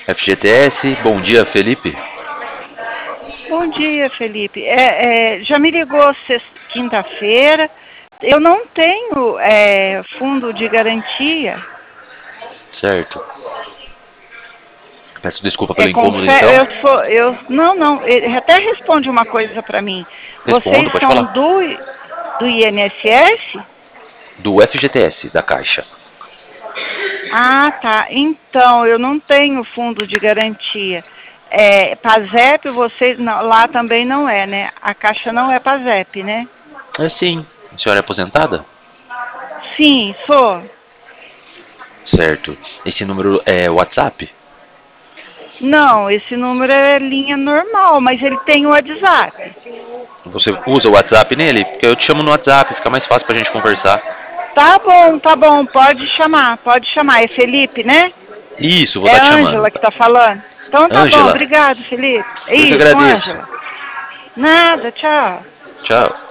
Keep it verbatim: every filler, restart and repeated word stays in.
F G T S, bom dia, Felipe. Bom dia, Felipe. É, é, já me ligou sexta- quinta-feira. Eu não tenho é, fundo de garantia. Certo. Peço desculpa pelo É, incômodo, confe- então. eu sou, eu, não, não. Ele até responde uma coisa para mim. Vocês Respondo, pode são falar. do, do I N S S? Do F G T S, da Caixa. Ah, tá. Então, eu não tenho fundo de garantia. É, PASEP, vocês, não, lá também não é, né? A Caixa não é PASEP, né? É sim. A senhora é aposentada? Sim, sou. Certo. Esse número é WhatsApp? Não, esse número é linha normal, mas ele tem o WhatsApp. Você usa o WhatsApp nele? Porque eu te chamo no WhatsApp, fica mais fácil pra gente conversar. Tá bom, tá bom, pode chamar, pode chamar. É Felipe, né? Isso, vou É estar te a chamando. Ângela que tá falando. Então tá bom, Ângela, obrigado, Felipe. É eu que isso, agradeço. Ângela. Nada, tchau. Tchau.